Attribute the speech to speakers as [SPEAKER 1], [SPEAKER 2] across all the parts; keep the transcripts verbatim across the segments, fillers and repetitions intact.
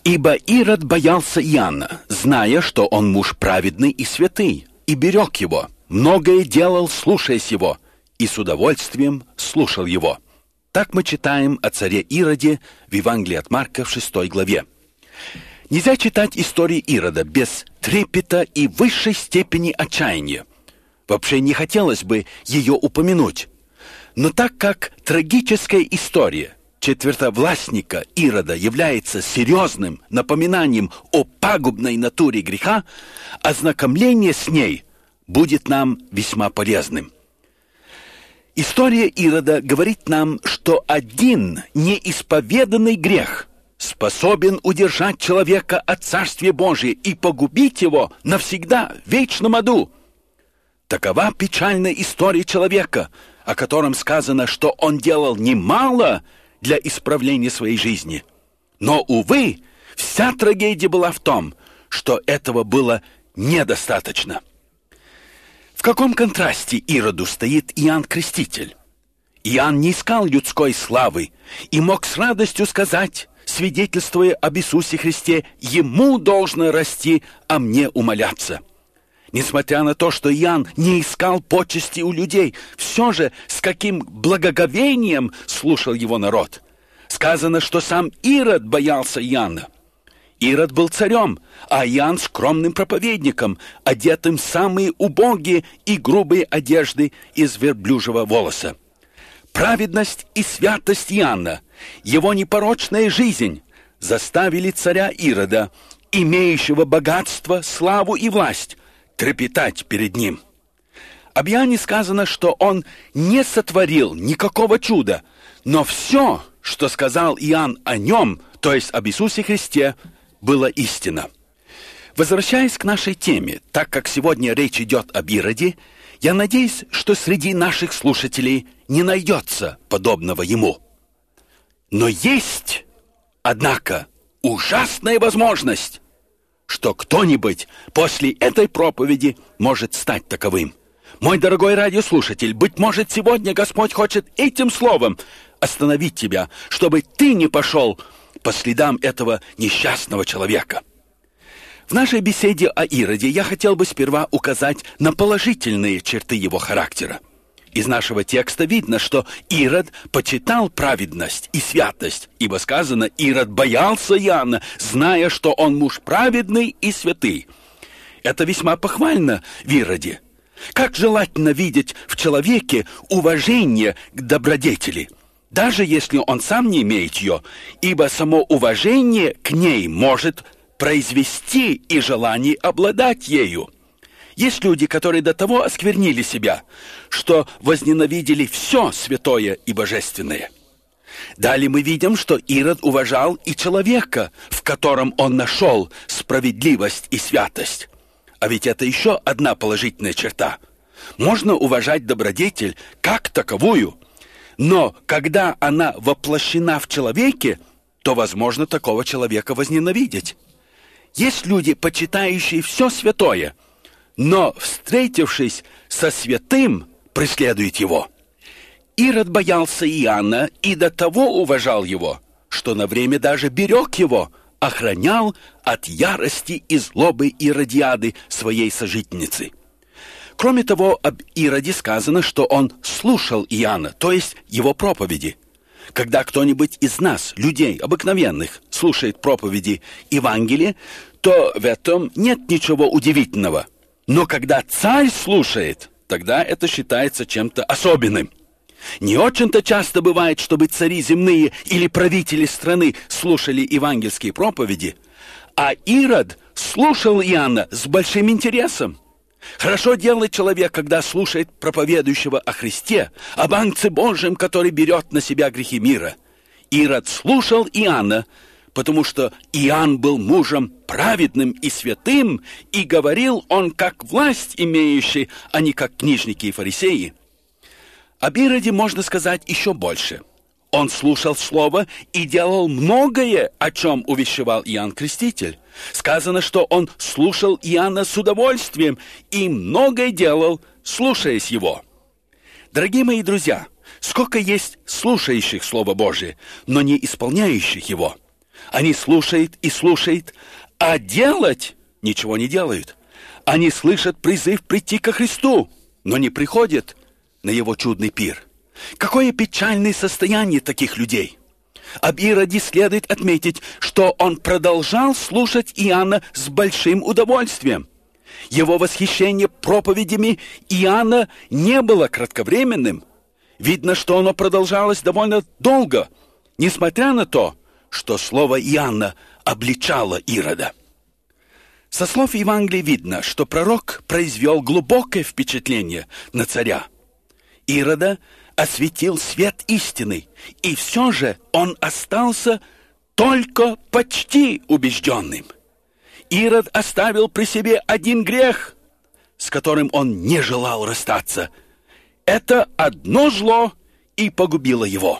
[SPEAKER 1] Ибо Ирод боялся Иоанна, зная, что он муж праведный и святый, и берег его, многое делал, слушаясь его, и с удовольствием слушал его». Так мы читаем о царе Ироде в Евангелии от Марка в шестой главе. Нельзя читать истории Ирода без трепета и высшей степени отчаяния. Вообще не хотелось бы ее упомянуть. Но так как трагическая история четвертовластника Ирода является серьезным напоминанием о пагубной натуре греха, ознакомление с ней будет нам весьма полезным. История Ирода говорит нам, что один неисповеданный грех способен удержать человека от Царствия Божия и погубить его навсегда в вечном аду. Такова печальная история человека, о котором сказано, что он делал немало для исправления своей жизни. Но, увы, вся трагедия была в том, что этого было недостаточно. В каком контрасте Ироду стоит Иоанн Креститель? Иоанн не искал людской славы и мог с радостью сказать, свидетельствуя об Иисусе Христе: «Ему должно расти, а мне умоляться». Несмотря на то, что Иоанн не искал почести у людей, все же с каким благоговением слушал его народ. Сказано, что сам Ирод боялся Иоанна. Ирод был царем, а Иоанн скромным проповедником, одетым в самые убогие и грубые одежды из верблюжьего волоса. Праведность и святость Иоанна, его непорочная жизнь заставили царя Ирода, имеющего богатство, славу и власть, трепетать перед ним. Об Иоанне сказано, что он не сотворил никакого чуда, но все, что сказал Иоанн о нем, то есть об Иисусе Христе, было истина. Возвращаясь к нашей теме, так как сегодня речь идет об Ироде, я надеюсь, что среди наших слушателей не найдется подобного ему. Но есть, однако, ужасная возможность, что кто-нибудь после этой проповеди может стать таковым. Мой дорогой радиослушатель, быть может, сегодня Господь хочет этим словом остановить тебя, чтобы ты не пошел по следам этого несчастного человека. В нашей беседе о Ироде я хотел бы сперва указать на положительные черты его характера. Из нашего текста видно, что Ирод почитал праведность и святость, ибо сказано: «Ирод боялся Иоанна, зная, что он муж праведный и святый». Это весьма похвально в Ироде. Как желательно видеть в человеке уважение к добродетели, даже если он сам не имеет ее, ибо само уважение к ней может произвести и желание обладать ею. Есть люди, которые до того осквернили себя, что возненавидели все святое и божественное. Далее мы видим, что Ирод уважал и человека, в котором он нашел справедливость и святость. А ведь это еще одна положительная черта. Можно уважать добродетель как таковую, но когда она воплощена в человеке, то возможно такого человека возненавидеть. Есть люди, почитающие все святое, но, встретившись со святым, преследуют его. Ирод боялся Иоанна и до того уважал его, что на время даже берег его, охранял от ярости и злобы Иродиады, своей сожительницы. Кроме того, об Ироде сказано, что он слушал Иоанна, то есть его проповеди. Когда кто-нибудь из нас, людей обыкновенных, слушает проповеди Евангелия, то в этом нет ничего удивительного. Но когда царь слушает, тогда это считается чем-то особенным. Не очень-то часто бывает, чтобы цари земные или правители страны слушали евангельские проповеди, а Ирод слушал Иоанна с большим интересом. Хорошо делает человек, когда слушает проповедующего о Христе, об Агнце Божьем, который берет на себя грехи мира. Ирод слушал Иоанна, потому что Иоанн был мужем праведным и святым, и говорил он как власть имеющий, а не как книжники и фарисеи. Об Ироде можно сказать еще больше. Он слушал слово и делал многое, о чем увещевал Иоанн Креститель. Сказано, что он слушал Иоанна с удовольствием и многое делал, слушаясь его. Дорогие мои друзья, сколько есть слушающих Слово Божие, но не исполняющих его. Они слушают и слушают, а делать ничего не делают. Они слышат призыв прийти ко Христу, но не приходят на Его чудный пир. Какое печальное состояние таких людей! Об Ироде следует отметить, что он продолжал слушать Иоанна с большим удовольствием. Его восхищение проповедями Иоанна не было кратковременным. Видно, что оно продолжалось довольно долго, несмотря на то, что слово Иоанна обличало Ирода. Со слов Евангелия видно, что пророк произвел глубокое впечатление на царя. Ирода осветил свет истины, и все же он остался только почти убежденным. Ирод оставил при себе один грех, с которым он не желал расстаться. Это одно зло и погубило его.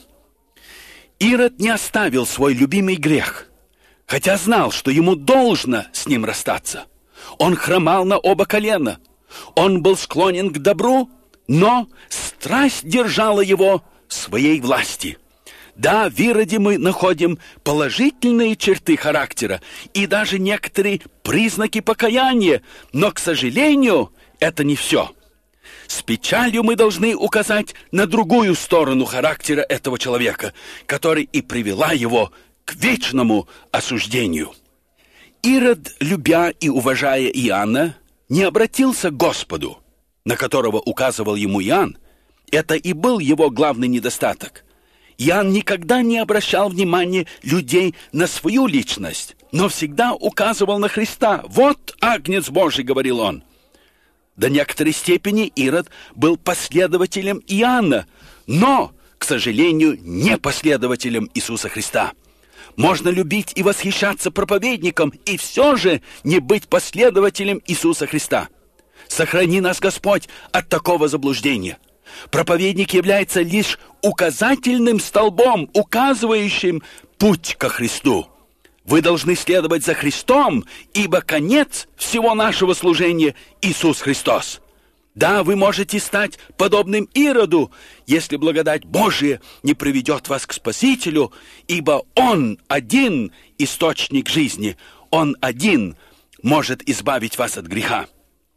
[SPEAKER 1] Ирод не оставил свой любимый грех, хотя знал, что ему должно с ним расстаться. Он хромал на оба колена. Он был склонен к добру, но страсть держала его в своей власти. Да, в Ироде мы находим положительные черты характера и даже некоторые признаки покаяния, но, к сожалению, это не все. С печалью мы должны указать на другую сторону характера этого человека, которая и привела его к вечному осуждению. Ирод, любя и уважая Иоанна, не обратился к Господу, на которого указывал ему Иоанн. Это и был его главный недостаток. Иоанн никогда не обращал внимания людей на свою личность, но всегда указывал на Христа. «Вот Агнец Божий», — говорил он. До некоторой степени Ирод был последователем Иоанна, но, к сожалению, не последователем Иисуса Христа. Можно любить и восхищаться проповедником, и все же не быть последователем Иисуса Христа. Сохрани нас, Господь, от такого заблуждения. Проповедник является лишь указательным столбом, указывающим путь ко Христу. Вы должны следовать за Христом, ибо конец всего нашего служения – Иисус Христос. Да, вы можете стать подобным Ироду, если благодать Божия не приведет вас к Спасителю, ибо Он один источник жизни, Он один может избавить вас от греха.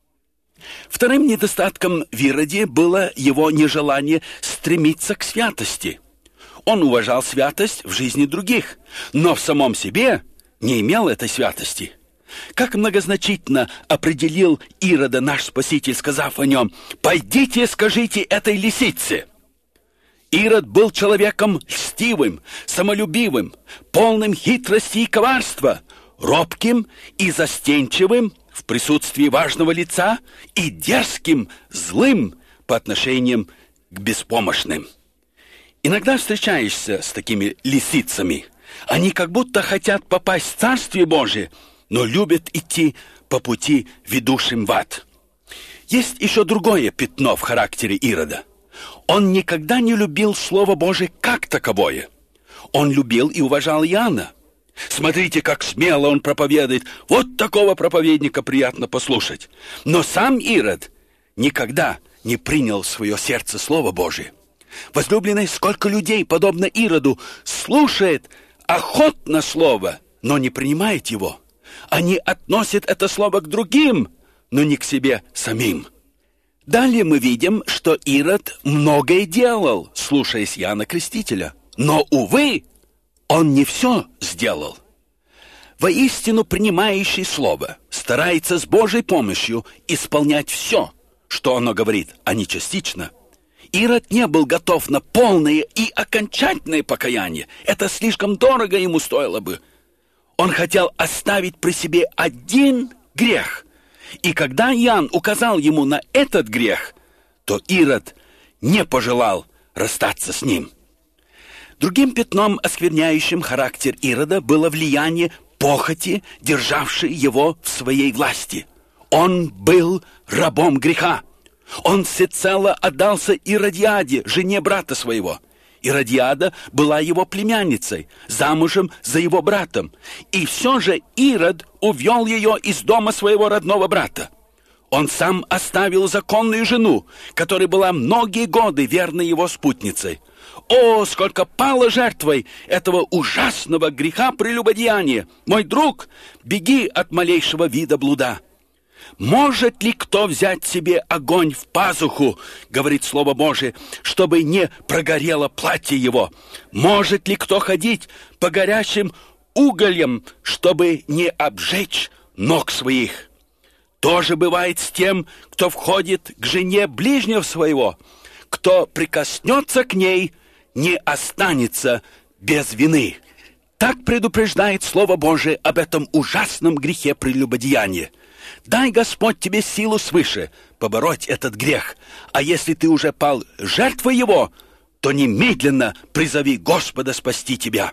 [SPEAKER 1] Вторым недостатком в Ироде было его нежелание стремиться к святости. Он уважал святость в жизни других, но в самом себе не имел этой святости. Как многозначительно определил Ирода наш Спаситель, сказав о нем: «Пойдите, скажите этой лисице». Ирод был человеком льстивым, самолюбивым, полным хитрости и коварства, робким и застенчивым в присутствии важного лица и дерзким, злым по отношению к беспомощным. Иногда встречаешься с такими лисицами. Они как будто хотят попасть в Царствие Божие, но любят идти по пути, ведущим в ад. Есть еще другое пятно в характере Ирода. Он никогда не любил Слово Божие как таковое. Он любил и уважал Иоанна. Смотрите, как смело он проповедует. Вот такого проповедника приятно послушать. Но сам Ирод никогда не принял в свое сердце Слово Божие. Возлюбленные, сколько людей, подобно Ироду, слушает охотно Слово, но не принимает его. Они относят это Слово к другим, но не к себе самим. Далее мы видим, что Ирод многое делал, слушаясь Иоанна Крестителя. Но, увы, он не все сделал. Воистину, принимающий Слово старается с Божьей помощью исполнять все, что оно говорит, а не частично. Ирод не был готов на полное и окончательное покаяние. Это слишком дорого ему стоило бы. Он хотел оставить при себе один грех. И когда Иоанн указал ему на этот грех, то Ирод не пожелал расстаться с ним. Другим пятном, оскверняющим характер Ирода, было влияние похоти, державшей его в своей власти. Он был рабом греха. Он всецело отдался Иродиаде, жене брата своего. Иродиада была его племянницей, замужем за его братом. И все же Ирод увел ее из дома своего родного брата. Он сам оставил законную жену, которая была многие годы верной его спутницей. О, сколько пало жертвой этого ужасного греха прелюбодеяния! Мой друг, беги от малейшего вида блуда. Может ли кто взять себе огонь в пазуху, говорит Слово Божие, чтобы не прогорело платье его? Может ли кто ходить по горящим угольям, чтобы не обжечь ног своих? То же бывает с тем, кто входит к жене ближнего своего. Кто прикоснется к ней, не останется без вины. Так предупреждает Слово Божие об этом ужасном грехе прелюбодеяния. Дай, Господь, тебе силу свыше побороть этот грех. А если ты уже пал жертвой его, то немедленно призови Господа спасти тебя.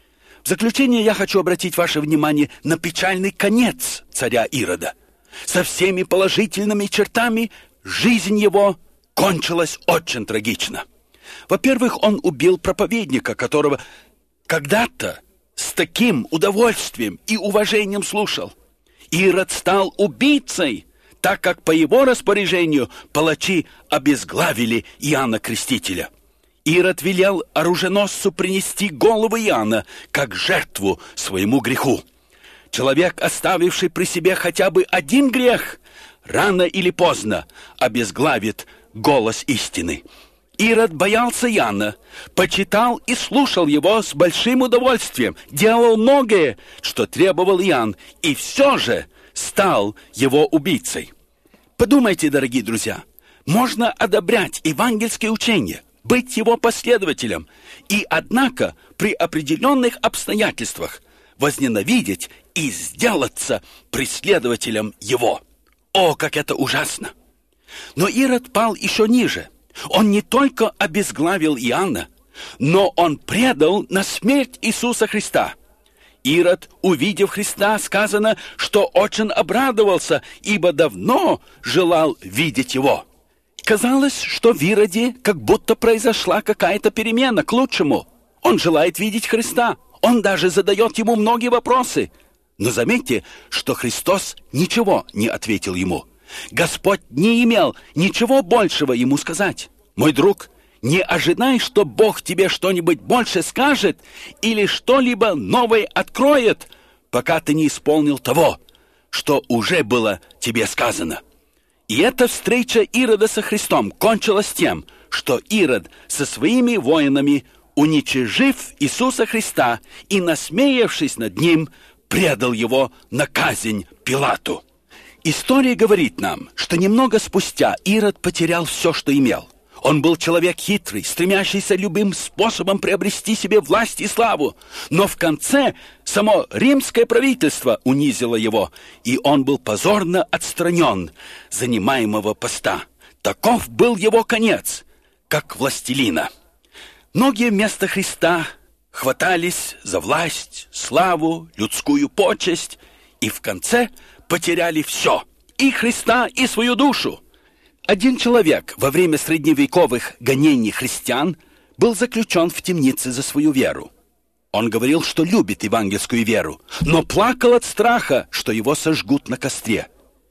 [SPEAKER 1] В заключение я хочу обратить ваше внимание на печальный конец царя Ирода. Со всеми положительными чертами жизнь его кончилась очень трагично. Во-первых, он убил проповедника, которого когда-то с таким удовольствием и уважением слушал. Ирод стал убийцей, так как по его распоряжению палачи обезглавили Иоанна Крестителя. Ирод велел оруженосцу принести голову Иоанна как жертву своему греху. Человек, оставивший при себе хотя бы один грех, рано или поздно обезглавит голос истины. Ирод боялся Иоанна, почитал и слушал его с большим удовольствием, делал многое, что требовал Иоанн, и все же стал его убийцей. Подумайте, дорогие друзья, можно одобрять евангельское учение, быть его последователем, и, однако, при определенных обстоятельствах возненавидеть и сделаться преследователем его. О, как это ужасно! Но Ирод пал еще ниже. Он не только обезглавил Иоанна, но он предал на смерть Иисуса Христа. Ирод, увидев Христа, сказано, что очень обрадовался, ибо давно желал видеть его. Казалось, что в Ироде как будто произошла какая-то перемена к лучшему. Он желает видеть Христа. Он даже задает ему многие вопросы. Но заметьте, что Христос ничего не ответил ему. Господь не имел ничего большего ему сказать. Мой друг, не ожидай, что Бог тебе что-нибудь больше скажет или что-либо новое откроет, пока ты не исполнил того, что уже было тебе сказано. И эта встреча Ирода со Христом кончилась тем, что Ирод со своими воинами, уничижив Иисуса Христа и насмеявшись над ним, предал его на казнь Пилату. История говорит нам, что немного спустя Ирод потерял все, что имел. Он был человек хитрый, стремящийся любым способом приобрести себе власть и славу. Но в конце само римское правительство унизило его, и он был позорно отстранен занимаемого поста. Таков был его конец, как властелина. Многие вместо Христа хватались за власть, славу, людскую почесть, и в конце потеряли все, и Христа, и свою душу. Один человек во время средневековых гонений христиан был заключен в темнице за свою веру. Он говорил, что любит евангельскую веру, но плакал от страха, что его сожгут на костре.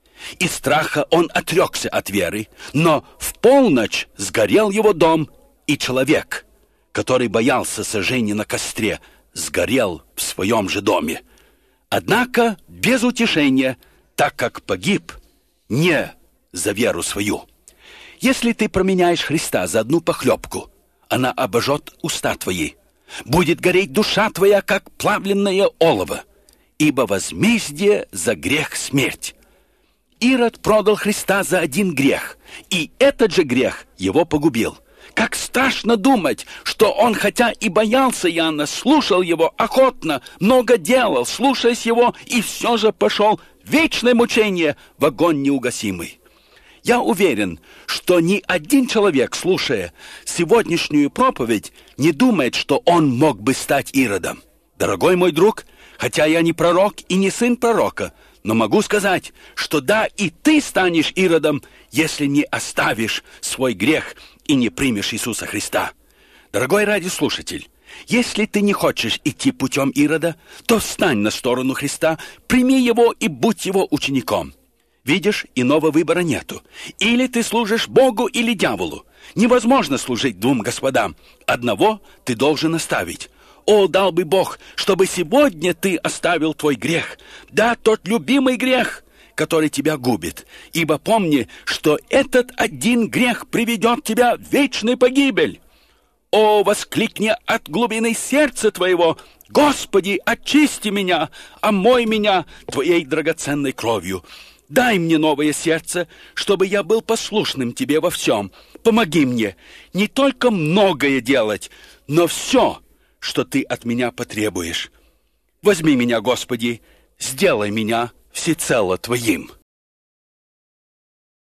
[SPEAKER 1] Из страха он отрекся от веры, но в полночь сгорел его дом, и человек, который боялся сожжения на костре, сгорел в своем же доме. Однако без утешения, так как погиб не за веру свою. Если ты променяешь Христа за одну похлебку, она обожжет уста твои. Будет гореть душа твоя, как плавленное олово, ибо возмездие за грех смерть. Ирод продал Христа за один грех, и этот же грех его погубил. Как страшно думать, что он, хотя и боялся Иоанна, слушал его охотно, много делал, слушаясь его, и все же пошел в вечное мучение, в огонь неугасимый. Я уверен, что ни один человек, слушая сегодняшнюю проповедь, не думает, что он мог бы стать Иродом. Дорогой мой друг, хотя я не пророк и не сын пророка, но могу сказать, что да, и ты станешь Иродом, если не оставишь свой грех и не примешь Иисуса Христа. Дорогой радиослушатель, если ты не хочешь идти путем Ирода, то встань на сторону Христа, прими его и будь его учеником. Видишь, иного выбора нету. Или ты служишь Богу, или дьяволу. Невозможно служить двум господам. Одного ты должен оставить. О, дал бы Бог, чтобы сегодня ты оставил твой грех. Да, тот любимый грех, который тебя губит. Ибо помни, что этот один грех приведет тебя в вечную погибель. О, воскликни от глубины сердца твоего: Господи, очисти меня, омой меня твоей драгоценной кровью. Дай мне новое сердце, чтобы я был послушным тебе во всем. Помоги мне не только многое делать, но все, что ты от меня потребуешь. Возьми меня, Господи, сделай меня всецело твоим.